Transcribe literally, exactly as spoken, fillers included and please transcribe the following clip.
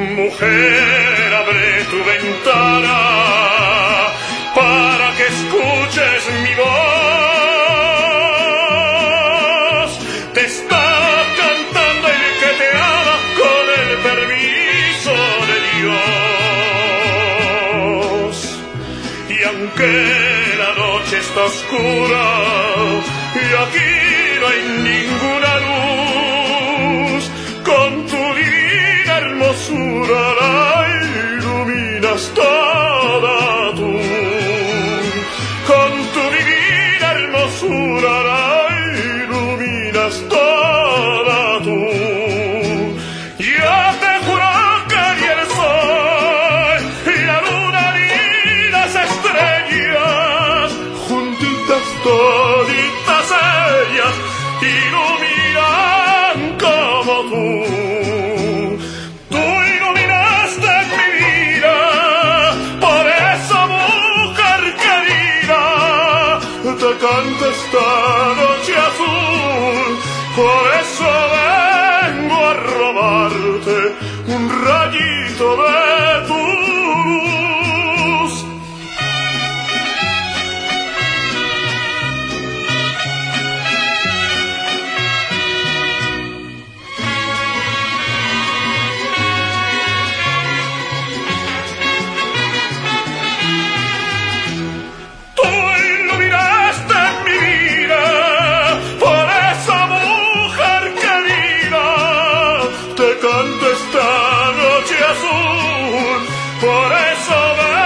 Mujer, abre tu ventana para que escuches mi voz. Te está cantando el que te ama con el permiso de Dios. Y aunque la noche está oscura y aquí no hay ninguna luz, con tu divina hermosura la iluminas toda tú. Con tu divina hermosura la iluminas toda tú. Yo te juro que ni el sol y la luna ni las estrellas, juntitas toditas ellas, iluminan como tú. Te canto esta noche azul, por eso vengo a robarte un rayito de tu luz. Canto esta noche azul, por eso ven